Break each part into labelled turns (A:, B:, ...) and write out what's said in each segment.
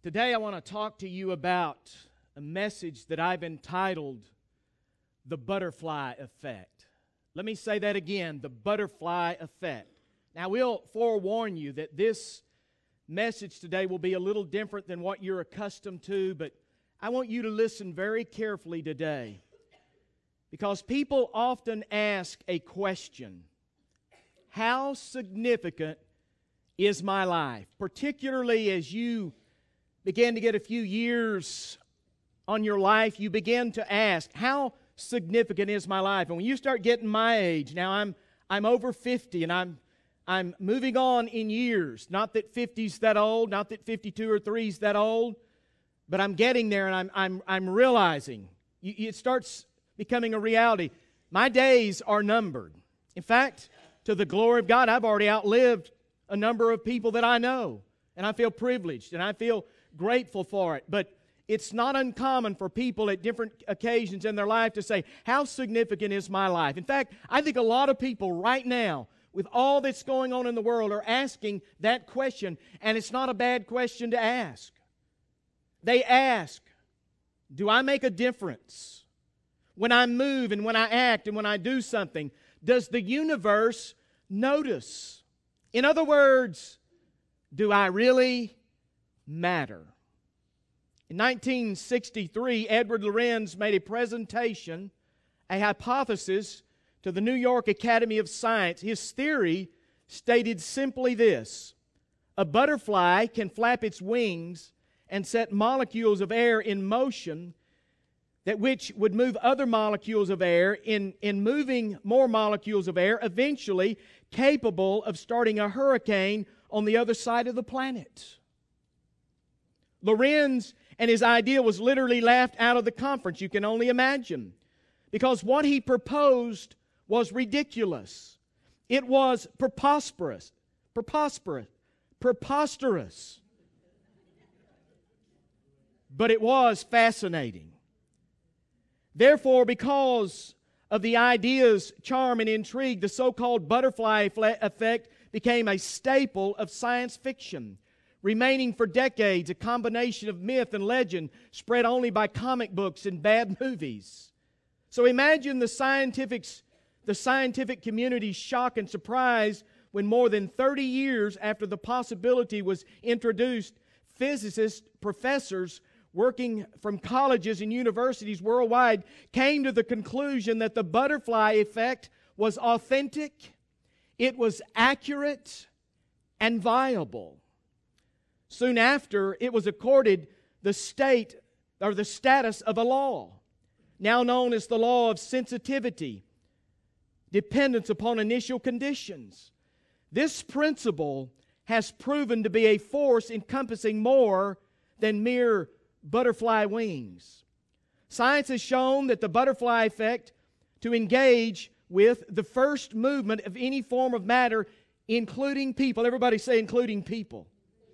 A: Today I want to talk to you about a message that I've entitled The Butterfly Effect. Let me say that again, the butterfly effect. Now we'll forewarn you that this message today will be a little different than what you're accustomed to, but I want you to listen very carefully today because people often ask a question: how significant is my life? Particularly as you begin to get a few years on your life, you begin to ask, how significant is my life? And when you start getting my age, now I'm over 50 and I'm moving on in years. Not that 50's that old, not that 52 or 3's that old, but I'm getting there and I'm realizing it starts becoming a reality. My days are numbered. In fact, to the glory of God, I've already outlived a number of people that I know, and I feel privileged and I feel grateful for it. But it's not uncommon for people at different occasions in their life to say, how significant is my life? In fact, I think a lot of people right now, with all that's going on in the world, are asking that question, and it's not a bad question to ask. They ask, do I make a difference? When I move and when I act and when I do something, does the universe notice? In other words, do I really matter? In 1963, Edward Lorenz made a presentation, a hypothesis, to the New York Academy of Science. His theory stated simply this: a butterfly can flap its wings and set molecules of air in motion that which would move other molecules of air, in moving more molecules of air, eventually capable of starting a hurricane on the other side of the planet. Lorenz and his idea was literally laughed out of the conference. You can only imagine. Because what he proposed was ridiculous. It was preposterous. But it was fascinating. Therefore, because of the idea's charm and intrigue, the so-called butterfly effect became a staple of science fiction, remaining for decades a combination of myth and legend spread only by comic books and bad movies. So imagine the scientific community's shock and surprise when more than 30 years after the possibility was introduced, physicists, professors working from colleges and universities worldwide came to the conclusion that the butterfly effect was authentic, it was accurate, and viable. Soon after, it was accorded the status of a law, now known as the law of sensitivity, dependence upon initial conditions. This principle has proven to be a force encompassing more than mere butterfly wings. Science has shown that the butterfly effect to engage with the first movement of any form of matter, including people. Everybody say, including people.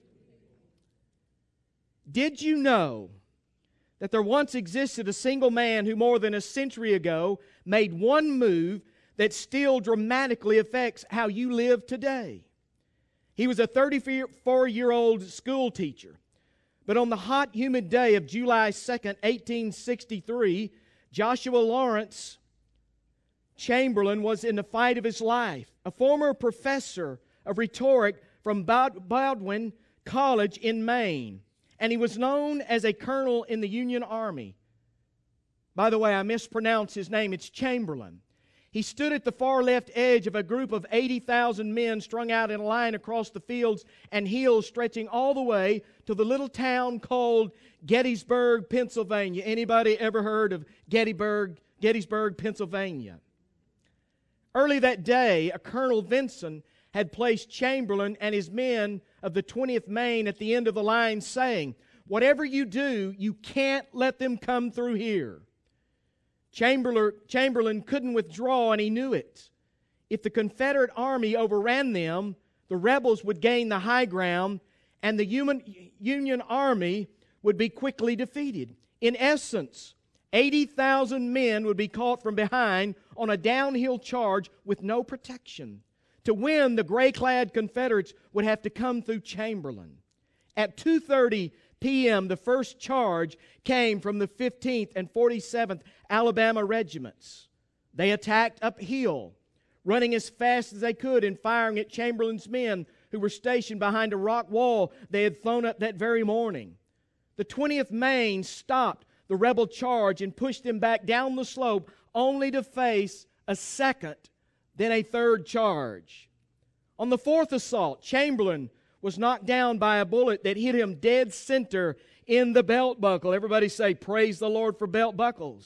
A: Did you know that there once existed a single man who more than a century ago made one move that still dramatically affects how you live today? He was a 34-year-old school teacher. But on the hot, humid day of July 2nd, 1863, Joshua Lawrence Chamberlain was in the fight of his life. A former professor of rhetoric from Bowdoin College in Maine. And he was known as a colonel in the Union Army. By the way, I mispronounced his name. It's Chamberlain. He stood at the far left edge of a group of 80,000 men strung out in a line across the fields and hills stretching all the way to the little town called Gettysburg, Pennsylvania. Anybody ever heard of Gettysburg, Pennsylvania? Early that day, a Colonel Vinson had placed Chamberlain and his men of the 20th Maine at the end of the line, saying, whatever you do, you can't let them come through here. Chamberlain couldn't withdraw, and he knew it. If the Confederate army overran them, the rebels would gain the high ground, and the Union army would be quickly defeated. In essence, 80,000 men would be caught from behind on a downhill charge with no protection. To win, the gray-clad Confederates would have to come through Chamberlain. At 2:30 p.m., the first charge came from the 15th and 47th Alabama regiments. They attacked uphill, running as fast as they could and firing at Chamberlain's men who were stationed behind a rock wall they had thrown up that very morning. The 20th Maine stopped the rebel charge and pushed them back down the slope, only to face a second, then a third charge. On the fourth assault, Chamberlain was knocked down by a bullet that hit him dead center in the belt buckle. Everybody say, praise the Lord for belt buckles.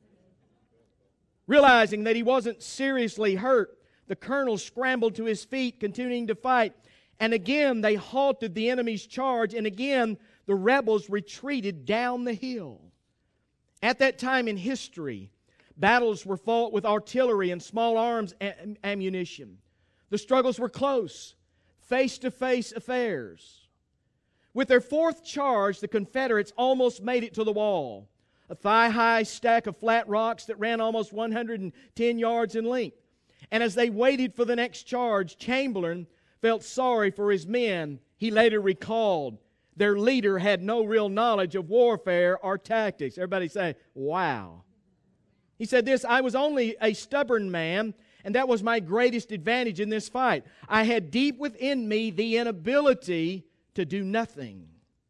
A: Realizing that he wasn't seriously hurt, the colonel scrambled to his feet, continuing to fight. And again, they halted the enemy's charge, and again, the rebels retreated down the hill. At that time in history, battles were fought with artillery and small arms ammunition. The struggles were close, face-to-face affairs. With their fourth charge, the Confederates almost made it to the wall, a thigh-high stack of flat rocks that ran almost 110 yards in length. And as they waited for the next charge, Chamberlain felt sorry for his men. He later recalled their leader had no real knowledge of warfare or tactics. Everybody say, wow. He said this, I was only a stubborn man, and that was my greatest advantage in this fight. I had deep within me the inability to do nothing.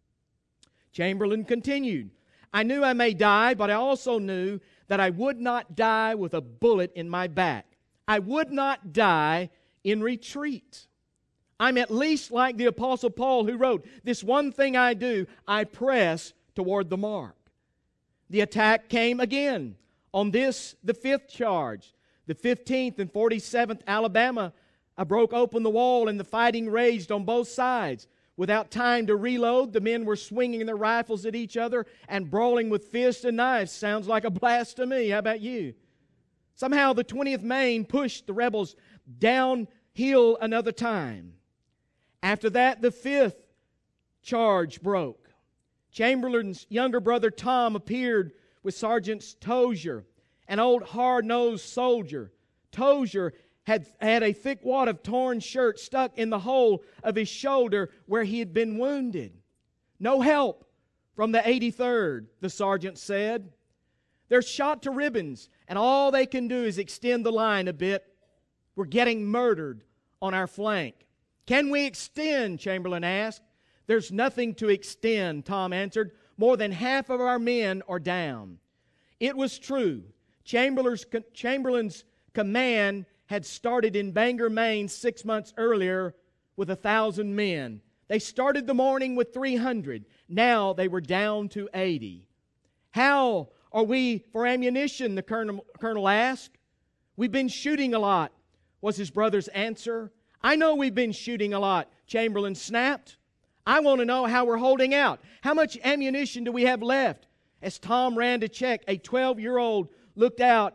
A: Chamberlain continued, I knew I may die, but I also knew that I would not die with a bullet in my back. I would not die in retreat. I'm at least like the Apostle Paul, who wrote, this one thing I do, I press toward the mark. The attack came again. On this, the fifth charge, the 15th and 47th Alabama broke open the wall, and the fighting raged on both sides. Without time to reload, the men were swinging their rifles at each other and brawling with fists and knives. Sounds like a blast to me. How about you? Somehow the 20th Maine pushed the rebels downhill another time. After that, the fifth charge broke. Chamberlain's younger brother Tom appeared with Sergeant Tozier, an old hard-nosed soldier. Tozier had a thick wad of torn shirt stuck in the hole of his shoulder where he had been wounded. No help from the 83rd, the sergeant said. They're shot to ribbons, and all they can do is extend the line a bit. We're getting murdered on our flank. Can we extend? Chamberlain asked. There's nothing to extend, Tom answered. More than half of our men are down. It was true. Chamberlain's command had started in Bangor, Maine 6 months earlier with 1,000 men. They started the morning with 300. Now they were down to 80. How are we for ammunition? The colonel asked. We've been shooting a lot, was his brother's answer. I know we've been shooting a lot, Chamberlain snapped. I want to know how we're holding out. How much ammunition do we have left? As Tom ran to check, a 12-year-old looked out.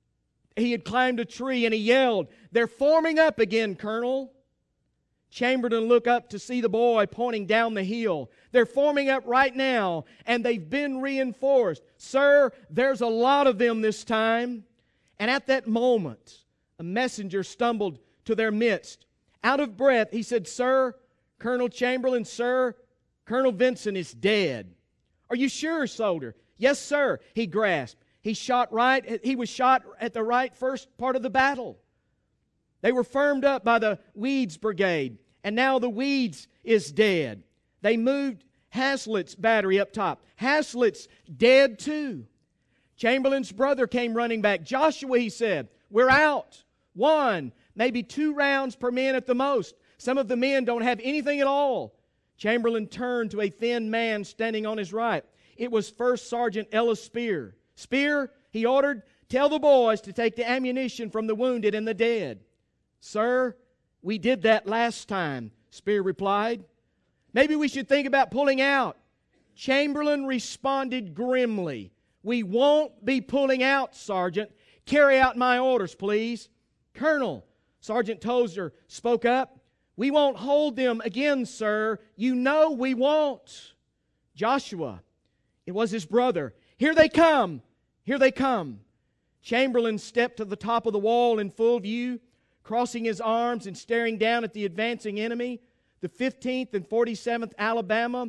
A: He had climbed a tree and he yelled, They're forming up again, Colonel. Chamberlain looked up to see the boy pointing down the hill. They're forming up right now, and they've been reinforced. Sir, there's a lot of them this time. And at that moment, a messenger stumbled to their midst. Out of breath, he said, Sir, Colonel Chamberlain, sir, Colonel Vincent is dead. Are you sure, soldier? Yes, sir, he grasped. He was shot at the right first part of the battle. They were firmed up by the Weeds Brigade, and now the Weeds is dead. They moved Haslett's battery up top. Haslett's dead too. Chamberlain's brother came running back. Joshua, he said, we're out. 1, maybe 2 rounds per man at the most. Some of the men don't have anything at all. Chamberlain turned to a thin man standing on his right. It was First Sergeant Ellis Spear. Spear, he ordered, tell the boys to take the ammunition from the wounded and the dead. Sir, we did that last time, Spear replied. Maybe we should think about pulling out. Chamberlain responded grimly. We won't be pulling out, Sergeant. Carry out my orders, please. Colonel, Sergeant Tozier spoke up. We won't hold them again, sir. You know we won't. Joshua, it was his brother. Here they come. Here they come. Chamberlain stepped to the top of the wall in full view, crossing his arms and staring down at the advancing enemy. The 15th and 47th Alabama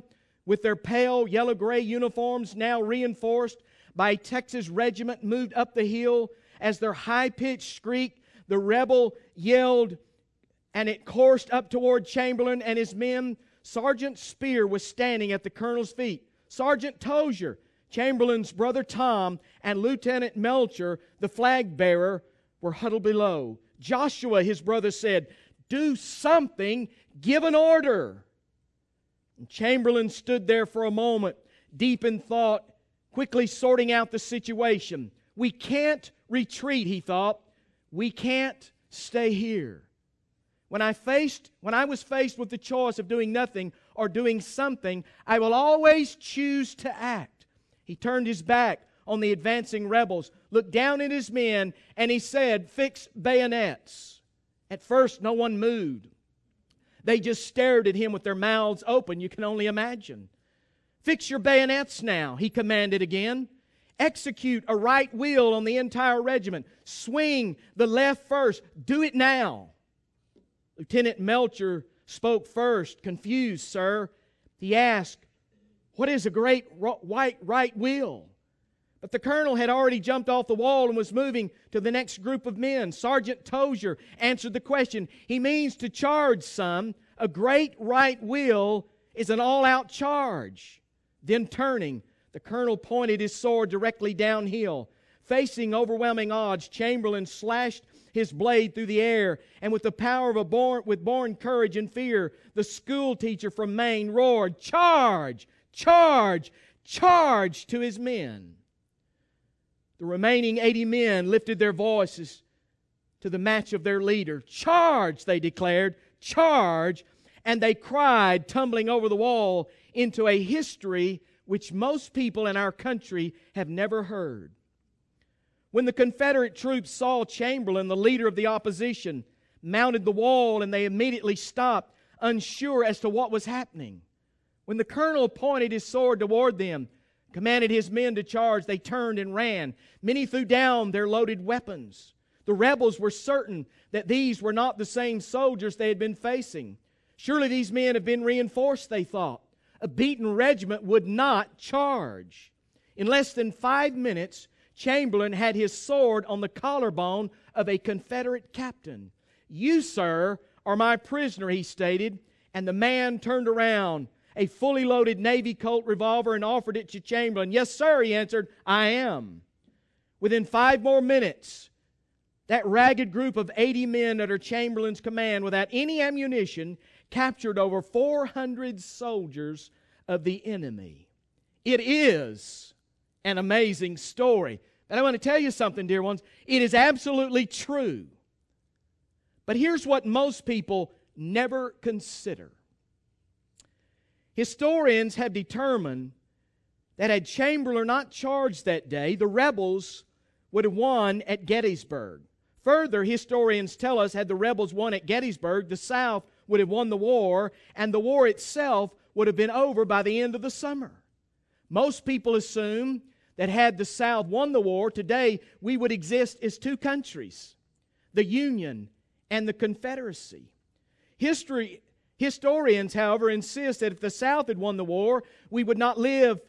A: with their pale yellow-gray uniforms now reinforced by a Texas regiment, moved up the hill. As their high-pitched shriek, the rebel yelled, and it coursed up toward Chamberlain and his men. Sergeant Spear was standing at the colonel's feet. Sergeant Tozier, Chamberlain's brother Tom, and Lieutenant Melcher, the flag bearer, were huddled below. Joshua, his brother, said, "Do something, give an order." And Chamberlain stood there for a moment, deep in thought, quickly sorting out the situation. We can't retreat, he thought. We can't stay here. When I was faced with the choice of doing nothing or doing something, I will always choose to act. He turned his back on the advancing rebels, looked down at his men, and he said, "Fix bayonets." At first, no one moved. They just stared at him with their mouths open, you can only imagine. "Fix your bayonets now," he commanded again. "Execute a right wheel on the entire regiment. Swing the left first. Do it now." Lieutenant Melcher spoke first. "Confused, sir." He asked, "What is a great white right wheel?" But the colonel had already jumped off the wall and was moving to the next group of men. Sergeant Tozier answered the question. "He means to charge, son. A great right wheel is an all-out charge." Then turning, the colonel pointed his sword directly downhill. Facing overwhelming odds, Chamberlain slashed his blade through the air, and with the power of born courage and fear, the school teacher from Maine roared, "Charge! Charge! Charge!" to his men. The remaining 80 men lifted their voices to the match of their leader. "Charge!" they declared. "Charge!" And they cried, tumbling over the wall, into a history which most people in our country have never heard. When the Confederate troops saw Chamberlain, the leader of the opposition, mounted the wall, and they immediately stopped, unsure as to what was happening. When the colonel pointed his sword toward them, commanded his men to charge, they turned and ran. Many threw down their loaded weapons. The rebels were certain that these were not the same soldiers they had been facing. Surely these men have been reinforced, they thought. A beaten regiment would not charge. In less than 5 minutes, Chamberlain had his sword on the collarbone of a Confederate captain. "You, sir, are my prisoner," he stated, and the man turned around, a fully loaded Navy Colt revolver, and offered it to Chamberlain. "Yes, sir," he answered, "I am." Within 5 more minutes, that ragged group of 80 men under Chamberlain's command, without any ammunition, captured over 400 soldiers of the enemy. It is an amazing story. And I want to tell you something, dear ones. It is absolutely true. But here's what most people never consider. Historians have determined that had Chamberlain not charged that day, the rebels would have won at Gettysburg. Further, historians tell us had the rebels won at Gettysburg, the South would have won the war, and the war itself would have been over by the end of the summer. Most people assume that had the South won the war, today we would exist as 2 countries, the Union and the Confederacy. Historians, however, insist that if the South had won the war, we would now live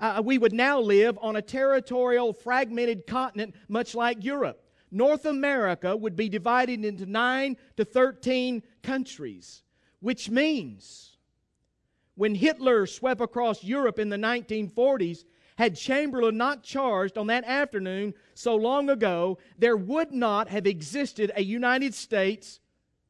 A: on a territorial, fragmented continent much like Europe. North America would be divided into 9 to 13 countries, which means when Hitler swept across Europe in the 1940s, had Chamberlain not charged on that afternoon so long ago, there would not have existed a United States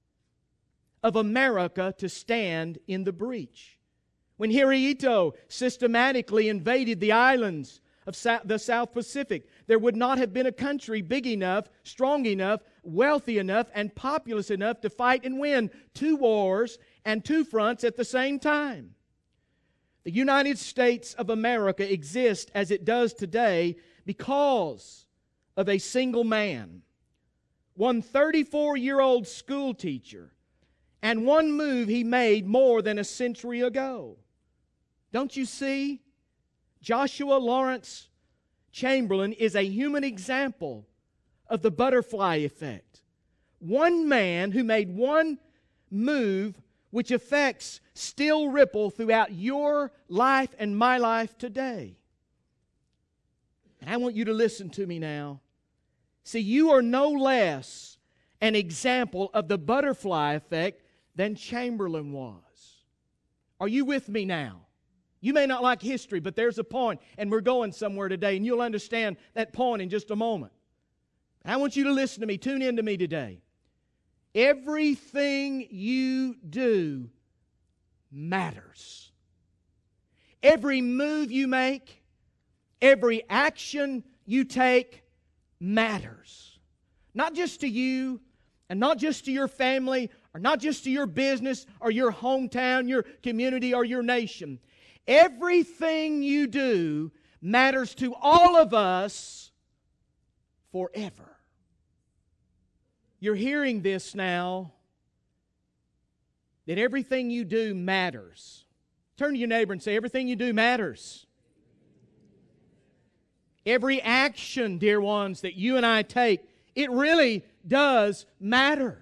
A: of America to stand in the breach. When Hirohito systematically invaded the islands of the South Pacific, there would not have been a country big enough, strong enough, wealthy enough, and populous enough to fight and win 2 wars and 2 fronts at the same time. The United States of America exists as it does today because of a single man, one 34-year-old school teacher, and one move he made more than a century ago. Don't you see? Joshua Lawrence Chamberlain is a human example of the butterfly effect. One man who made one move which effects still ripple throughout your life and my life today. And I want you to listen to me now. See, you are no less an example of the butterfly effect than Chamberlain was. Are you with me now? You may not like history, but there's a point, and we're going somewhere today, and you'll understand that point in just a moment. I want you to listen to me. Tune in to me today. Everything you do matters. Every move you make, every action you take matters. Not just to you, and not just to your family, or not just to your business, or your hometown, your community, or your nation. Everything you do matters to all of us forever. You're hearing this now, that everything you do matters. Turn to your neighbor and say, everything you do matters. Every action, dear ones, that you and I take, it really does matter.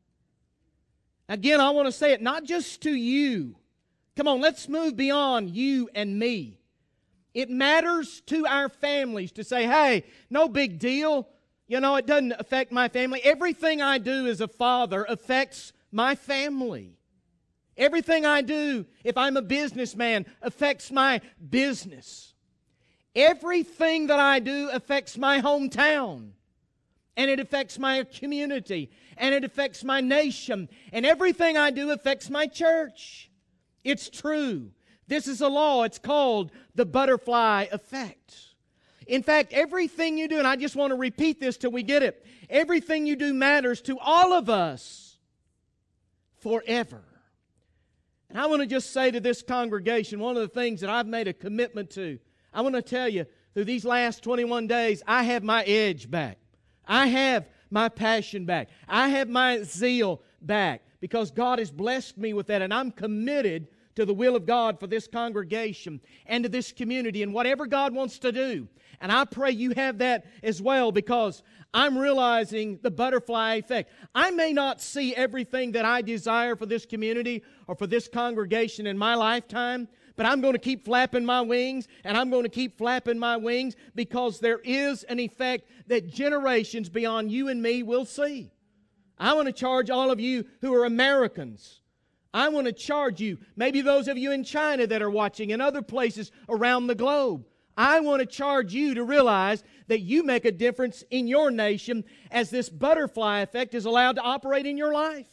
A: Again, I want to say it not just to you. Come on, let's move beyond you and me. It matters to our families to say, hey, no big deal. You know, it doesn't affect my family. Everything I do as a father affects my family. Everything I do, if I'm a businessman, affects my business. Everything that I do affects my hometown. And it affects my community. And it affects my nation. And everything I do affects my church. It's true. This is a law. It's called the butterfly effect. In fact, everything you do, and I just want to repeat this till we get it, everything you do matters to all of us forever. And I want to just say to this congregation, one of the things that I've made a commitment to, I want to tell you, through these last 21 days, I have my edge back. I have my passion back. I have my zeal back because God has blessed me with that, and I'm committed to the will of God for this congregation and to this community and whatever God wants to do. And I pray you have that as well, because I'm realizing the butterfly effect. I may not see everything that I desire for this community or for this congregation in my lifetime, but I'm going to keep flapping my wings, and I'm going to keep flapping my wings, because there is an effect that generations beyond you and me will see. I want to charge all of you who are Americans. I want to charge you, maybe those of you in China that are watching and other places around the globe. I want to charge you to realize that you make a difference in your nation as this butterfly effect is allowed to operate in your life.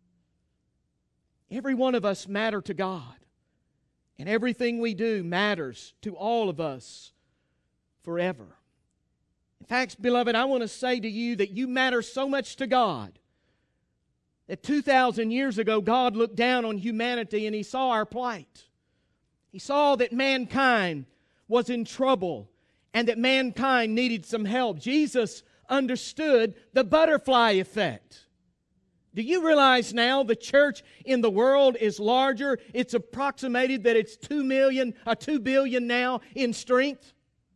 A: Every one of us matter to God. And everything we do matters to all of us forever. In fact, beloved, I want to say to you that you matter so much to God that 2,000 years ago, God looked down on humanity and He saw our plight. He saw that mankind was in trouble and that mankind needed some help. Jesus understood the butterfly effect. Do you realize now the church in the world is larger? It's approximated that it's 2 billion now in strength.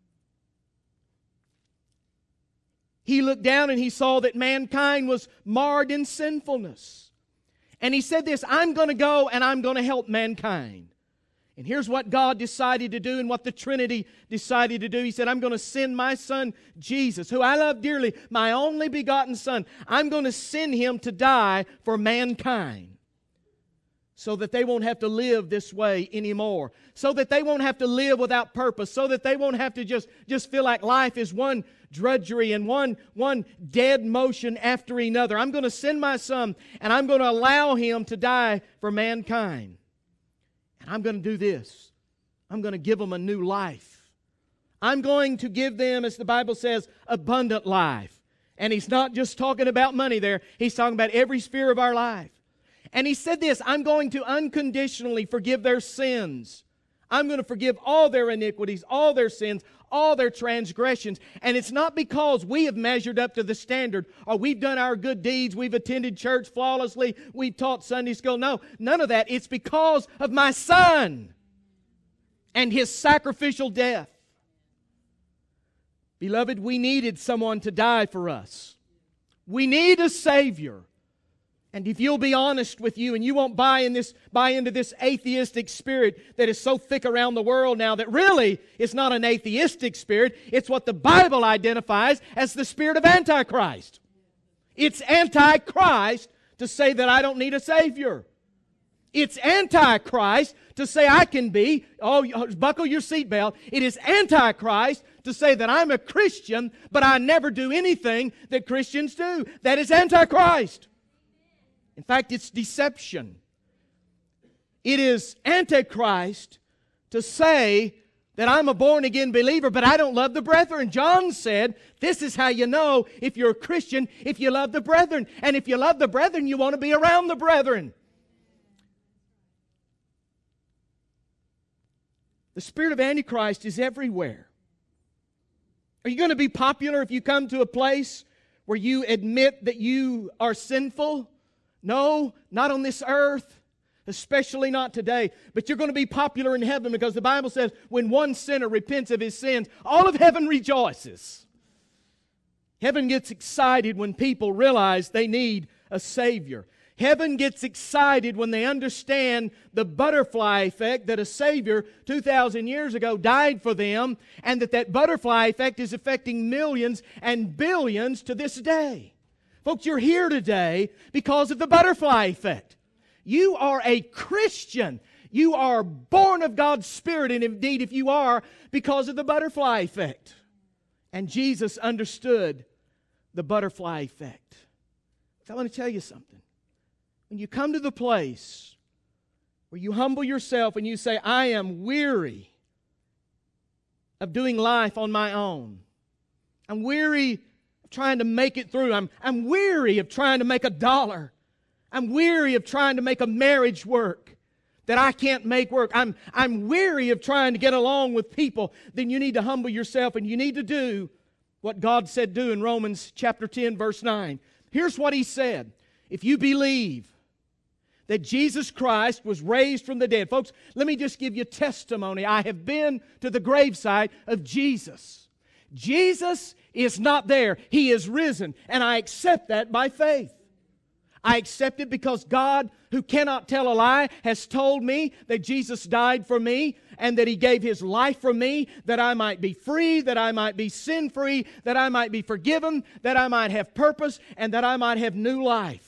A: He looked down and He saw that mankind was marred in sinfulness. And He said this, I'm going to go and I'm going to help mankind. And here's what God decided to do and what the Trinity decided to do. He said, I'm going to send my Son, Jesus, who I love dearly, my only begotten Son. I'm going to send Him to die for mankind so that they won't have to live this way anymore, so that they won't have to live without purpose, so that they won't have to just feel like life is one drudgery and one dead motion after another. I'm going to send my Son, and I'm going to allow Him to die for mankind. And I'm going to do this. I'm going to give them a new life. I'm going to give them, as the Bible says, abundant life. And He's not just talking about money there. He's talking about every sphere of our life. And He said this, I'm going to unconditionally forgive their sins. I'm going to forgive all their iniquities, all their sins, all their transgressions. And it's not because we have measured up to the standard or we've done our good deeds, we've attended church flawlessly, we've taught Sunday school. No, none of that. It's because of my Son and His sacrificial death. Beloved, we needed someone to die for us. We need a Savior. And if you'll be honest with you and you won't buy into this atheistic spirit that is so thick around the world now, that really is not an atheistic spirit, it's what the Bible identifies as the spirit of Antichrist. It's Antichrist to say that I don't need a Savior. It's Antichrist to say I can be, buckle your seatbelt. It is Antichrist to say that I'm a Christian, but I never do anything that Christians do. That is Antichrist. In fact, it's deception. It is Antichrist to say that I'm a born-again believer, but I don't love the brethren. John said, this is how you know if you're a Christian, if you love the brethren. And if you love the brethren, you want to be around the brethren. The spirit of Antichrist is everywhere. Are you going to be popular if you come to a place where you admit that you are sinful? No, not on this earth, especially not today. But you're going to be popular in heaven, because the Bible says when one sinner repents of his sins, all of heaven rejoices. Heaven gets excited when people realize they need a Savior. Heaven gets excited when they understand the butterfly effect, that a Savior 2,000 years ago died for them, and that butterfly effect is affecting millions and billions to this day. Folks, you're here today because of the butterfly effect. You are a Christian. You are born of God's Spirit, and indeed, if you are, because of the butterfly effect. And Jesus understood the butterfly effect. So I want to tell you something. When you come to the place where you humble yourself and you say, I am weary of doing life on my own. I'm weary of trying to make it through. I'm weary of trying to make $1. I'm weary of trying to make a marriage work that I can't make work. I'm weary of trying to get along with people. Then you need to humble yourself, and you need to do what God said do in Romans chapter 10, verse 9. Here's what He said. If you believe that Jesus Christ was raised from the dead. Folks, let me just give you testimony. I have been to the gravesite of Jesus. Jesus is not there. He is risen, and I accept that by faith. I accept it because God, who cannot tell a lie, has told me that Jesus died for me and that He gave His life for me, that I might be free, that I might be sin-free, that I might be forgiven, that I might have purpose, and that I might have new life.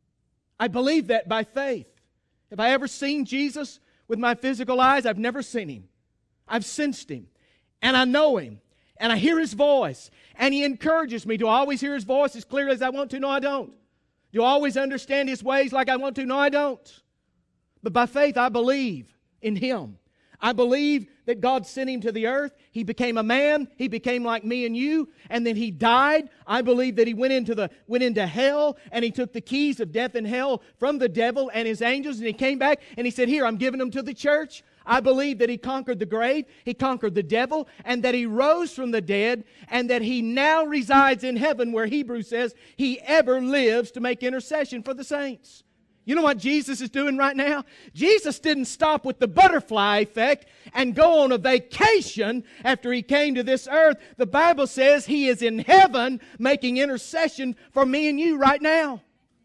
A: I believe that by faith. Have I ever seen Jesus with my physical eyes? I've never seen Him. I've sensed Him, and I know Him, and I hear His voice, and He encourages me. Do I always hear His voice as clearly as I want to? No, I don't. Do I always understand His ways like I want to? No, I don't. But by faith, I believe in Him. I believe that God sent Him to the earth. He became a man. He became like me and you. And then He died. I believe that He went into hell, and He took the keys of death and hell from the devil and his angels, and He came back and He said, here, I'm giving them to the church. I believe that He conquered the grave, He conquered the devil, and that He rose from the dead, and that He now resides in heaven, where Hebrews says He ever lives to make intercession for the saints. You know what Jesus is doing right now? Jesus didn't stop with the butterfly effect and go on a vacation after He came to this earth. The Bible says He is in heaven making intercession for me and you right now.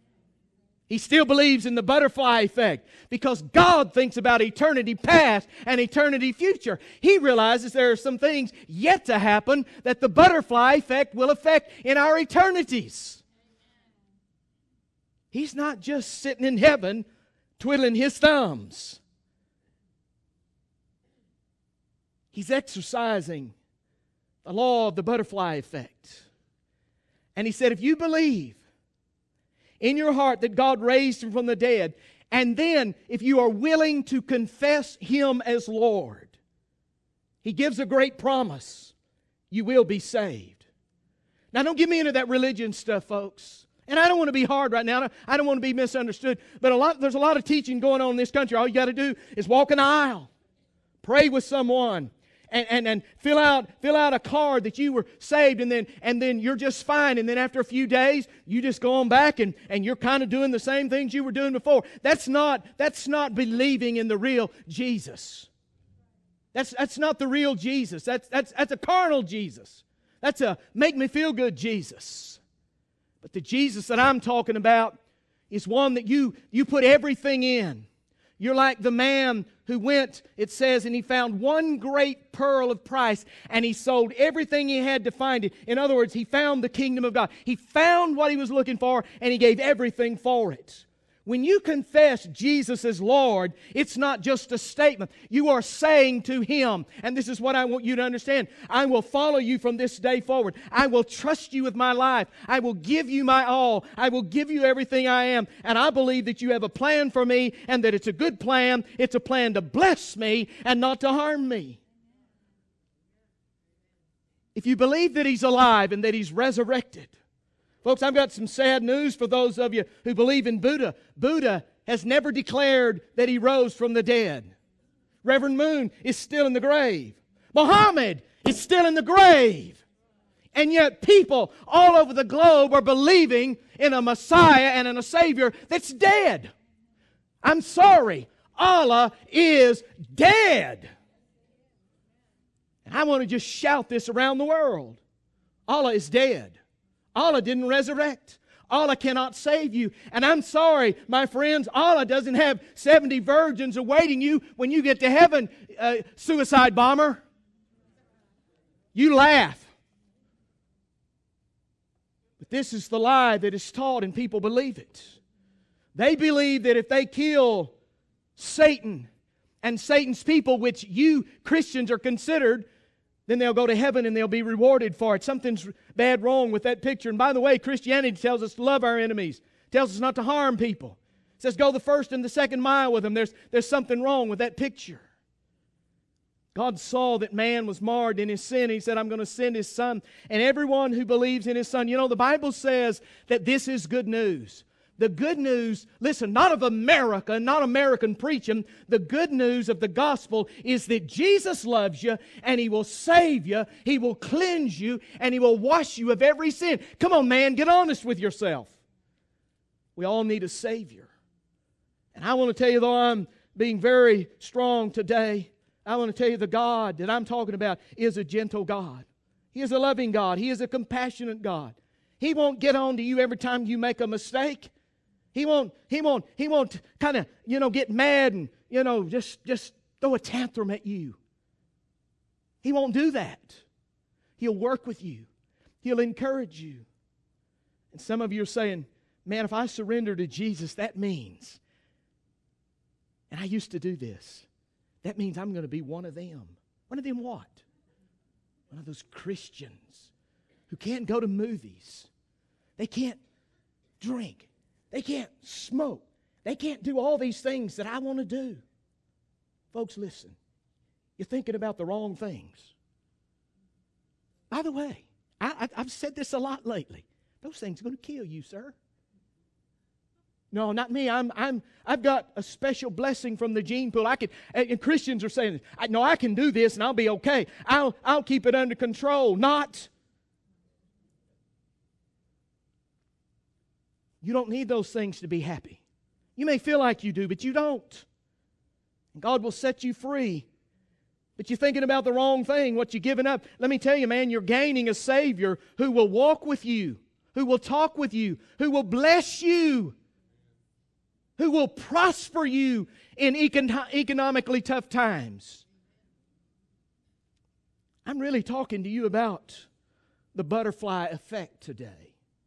A: He still believes in the butterfly effect because God thinks about eternity past and eternity future. He realizes there are some things yet to happen that the butterfly effect will affect in our eternities. He's not just sitting in heaven twiddling His thumbs. He's exercising the law of the butterfly effect. And He said, if you believe in your heart that God raised Him from the dead, and then if you are willing to confess Him as Lord, He gives a great promise. You will be saved. Now, don't get me into that religion stuff, folks. And I don't want to be hard right now. I don't want to be misunderstood. But there's a lot of teaching going on in this country. All you got to do is walk an aisle, pray with someone, and fill out a card that you were saved, and then you're just fine. And then after a few days, you just go on back and you're kind of doing the same things you were doing before. That's not believing in the real Jesus. That's not the real Jesus. That's a carnal Jesus. That's a make me feel good Jesus. But the Jesus that I'm talking about is one that you put everything in. You're like the man who went, it says, and he found one great pearl of price, and he sold everything he had to find it. In other words, he found the kingdom of God. He found what he was looking for, and he gave everything for it. When you confess Jesus as Lord, it's not just a statement. You are saying to Him, and this is what I want you to understand, I will follow you from this day forward. I will trust you with my life. I will give you my all. I will give you everything I am. And I believe that you have a plan for me and that it's a good plan. It's a plan to bless me and not to harm me. If you believe that He's alive and that He's resurrected, folks, I've got some sad news for those of you who believe in Buddha. Buddha has never declared that he rose from the dead. Reverend Moon is still in the grave. Muhammad is still in the grave. And yet people all over the globe are believing in a Messiah and in a Savior that's dead. I'm sorry, Allah is dead. And I want to just shout this around the world. Allah is dead. Allah didn't resurrect. Allah cannot save you. And I'm sorry, my friends, Allah doesn't have 70 virgins awaiting you when you get to heaven, suicide bomber. You laugh. But this is the lie that is taught, and people believe it. They believe that if they kill Satan and Satan's people, which you Christians are considered, then they'll go to heaven and they'll be rewarded for it. Something's bad wrong with that picture. And by the way, Christianity tells us to love our enemies. It tells us not to harm people. It says go the first and the second mile with them. There's something wrong with that picture. God saw that man was marred in his sin. He said, I'm going to send His Son. And everyone who believes in His Son. You know, the Bible says that this is good news. The good news, listen, not of America, not American preaching. The good news of the gospel is that Jesus loves you and He will save you. He will cleanse you and He will wash you of every sin. Come on, man, get honest with yourself. We all need a Savior. And I want to tell you, though I'm being very strong today, I want to tell you the God that I'm talking about is a gentle God. He is a loving God. He is a compassionate God. He won't get on to you every time you make a mistake. He won't kind of, get mad and, just throw a tantrum at you. He won't do that. He'll work with you. He'll encourage you. And some of you are saying, man, if I surrender to Jesus, that means, and I used to do this, that means I'm going to be one of them. One of them what? One of those Christians who can't go to movies. They can't drink. They can't smoke. They can't do all these things that I want to do. Folks, listen. You're thinking about the wrong things. By the way, I've said this a lot lately. Those things are going to kill you, sir. No, not me. I've got a special blessing from the gene pool. And Christians are saying, no, I can do this and I'll be okay. I'll keep it under control. Not. You don't need those things to be happy. You may feel like you do, but you don't. And God will set you free. But you're thinking about the wrong thing, what you're giving up. Let me tell you, man, you're gaining a Savior who will walk with you, who will talk with you, who will bless you, who will prosper you in economically tough times. I'm really talking to you about the butterfly effect today.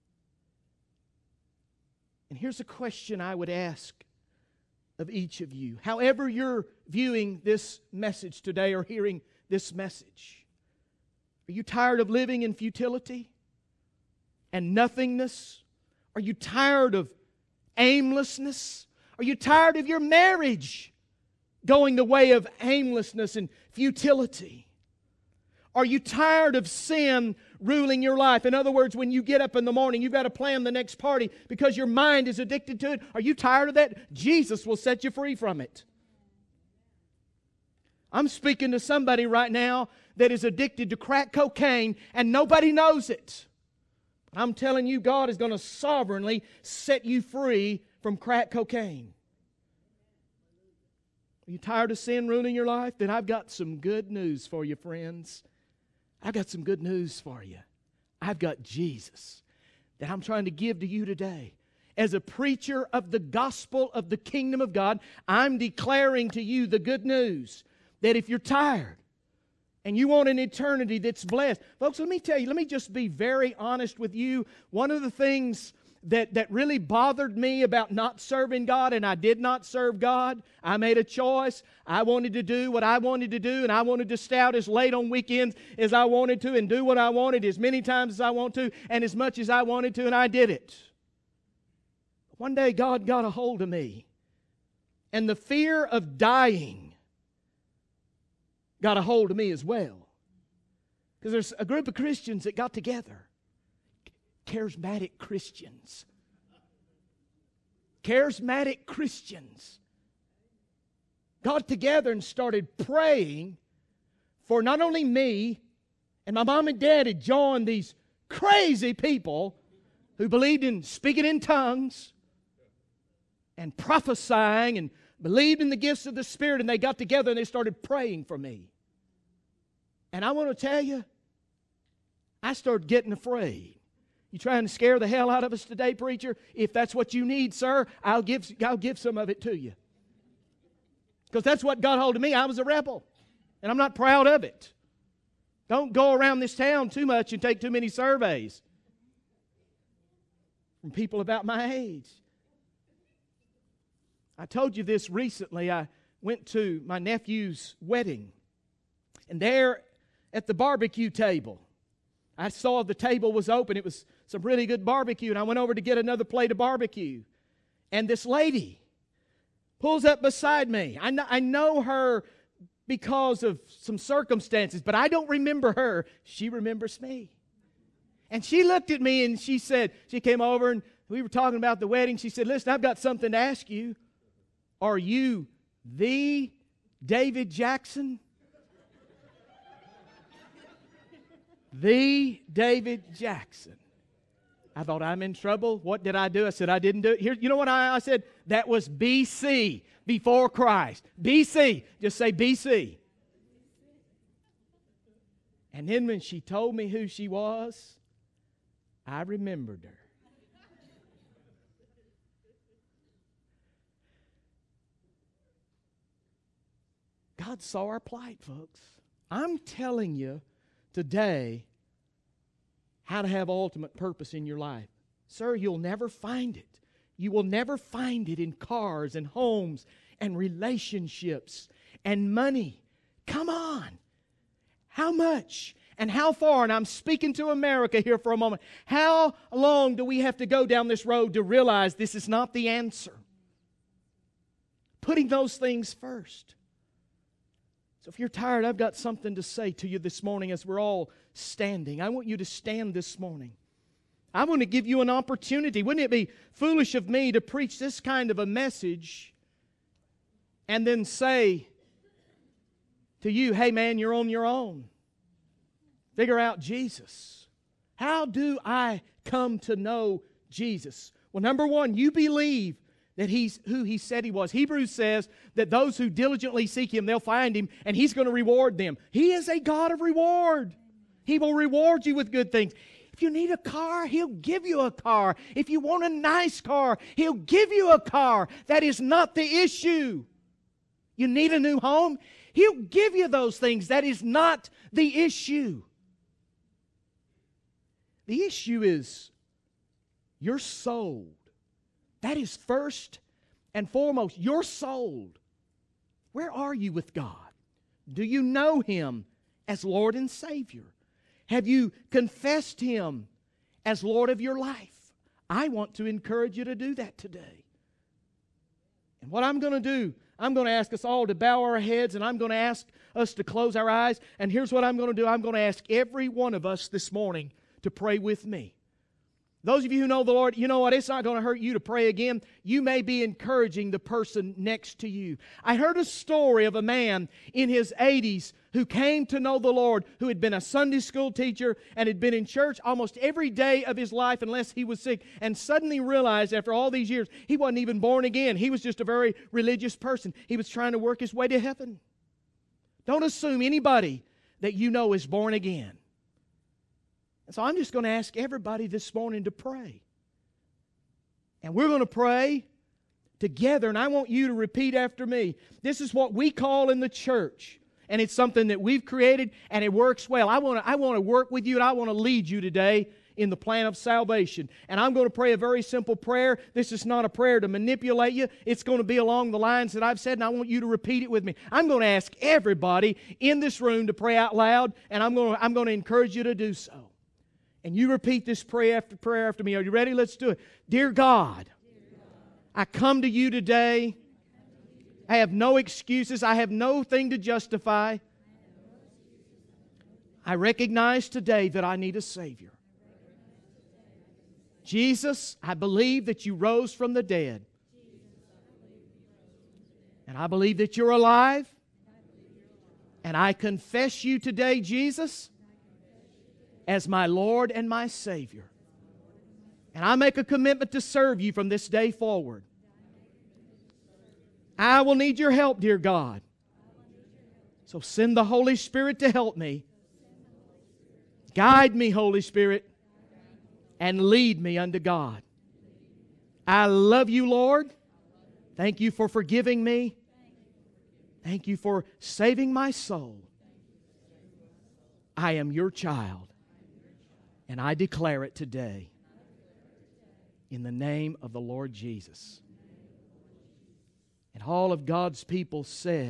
A: And here's a question I would ask of each of you. However you're viewing this message today or hearing this message, are you tired of living in futility and nothingness? Are you tired of aimlessness? Are you tired of your marriage going the way of aimlessness and futility? Are you tired of sin ruling your life? In other words, when you get up in the morning, you've got to plan the next party because your mind is addicted to it. Are you tired of that? Jesus will set you free from it. I'm speaking to somebody right now that is addicted to crack cocaine and nobody knows it. I'm telling you, God is going to sovereignly set you free from crack cocaine. Are you tired of sin ruining your life? Then I've got some good news for you, friends. I've got some good news for you. I've got Jesus that I'm trying to give to you today. as a preacher of the gospel of the kingdom of God, I'm declaring to you the good news that if you're tired and you want an eternity that's blessed, folks, let me tell you, let me just be very honest with you. One of the things that really bothered me about not serving God, and I did not serve God. I made a choice. I wanted to do what I wanted to do, and I wanted to stay out as late on weekends as I wanted to and do what I wanted as many times as I want to and as much as I wanted to, and I did it. One day God got a hold of me, and the fear of dying got a hold of me as well. Because there's a group of Christians that got together. Charismatic Christians. Charismatic Christians got together and started praying for not only me, and my mom and dad had joined these crazy people who believed in speaking in tongues and prophesying and believed in the gifts of the Spirit, and they got together and they started praying for me. And I want to tell you, I started getting afraid. You trying to scare the hell out of us today, preacher? If that's what you need, sir, I'll give some of it to you. Because that's what got hold of me. I was a rebel, and I'm not proud of it. Don't go around this town too much and take too many surveys from people about my age. I told you this recently. I went to my nephew's wedding, and there at the barbecue table, I saw the table was open. It was some really good barbecue, and I went over to get another plate of barbecue. And this lady pulls up beside me. I know her because of some circumstances, but I don't remember her. She remembers me. And she looked at me and she said, she came over and we were talking about the wedding. She said, listen, I've got something to ask you. Are you the David Jackson? The David Jackson. I thought, I'm in trouble. What did I do? I said, I didn't do it. Here, you know what I said? That was BC, before Christ. BC. Just say BC. And then when she told me who she was, I remembered her. God saw our plight, folks. I'm telling you today how to have ultimate purpose in your life. Sir, you'll never find it. You will never find it in cars and homes and relationships and money. Come on. How much and how far? And I'm speaking to America here for a moment. How long do we have to go down this road to realize this is not the answer? Putting those things first. So if you're tired, I've got something to say to you this morning as we're all standing. I want you to stand this morning. I want to give you an opportunity. Wouldn't it be foolish of me to preach this kind of a message and then say to you, hey man, you're on your own. Figure out Jesus. How do I come to know Jesus? Well, number one, you believe that He's who He said He was. Hebrews says that those who diligently seek Him, they'll find Him, and He's going to reward them. He is a God of reward. He will reward you with good things. If you need a car, He'll give you a car. If you want a nice car, He'll give you a car. That is not the issue. You need a new home, He'll give you those things. That is not the issue. The issue is you're sold. That is first and foremost. You're sold. Where are you with God? Do you know Him as Lord and Savior? Have you confessed Him as Lord of your life? I want to encourage you to do that today. And what I'm going to do, I'm going to ask us all to bow our heads, and I'm going to ask us to close our eyes. And here's what I'm going to do. I'm going to ask every one of us this morning to pray with me. Those of you who know the Lord, you know what? It's not going to hurt you to pray again. You may be encouraging the person next to you. I heard a story of a man in his 80s who came to know the Lord, who had been a Sunday school teacher and had been in church almost every day of his life unless he was sick, and suddenly realized after all these years he wasn't even born again. He was just a very religious person. He was trying to work his way to heaven. Don't assume anybody that you know is born again. And so I'm just going to ask everybody this morning to pray. And we're going to pray together, and I want you to repeat after me. This is what we call in the church, and it's something that we've created, and it works well. I want to work with you, and I want to lead you today in the plan of salvation. And I'm going to pray a very simple prayer. This is not a prayer to manipulate you. It's going to be along the lines that I've said, and I want you to repeat it with me. I'm going to ask everybody in this room to pray out loud, and I'm going to encourage you to do so. And you repeat this prayer after me. Are you ready? Let's do it. Dear God, I come to you today. I have no excuses. I have nothing to justify. I recognize today that I need a Savior. Jesus, I believe that you rose from the dead. And I believe that you're alive. And I confess you today, Jesus, as my Lord and my Savior. And I make a commitment to serve you from this day forward. I will need your help, dear God. So send the Holy Spirit to help me. Guide me, Holy Spirit, and lead me unto God. I love you, Lord. Thank you for forgiving me. Thank you for saving my soul. I am your child, and I declare it today in the name of the Lord Jesus. And all of God's people said,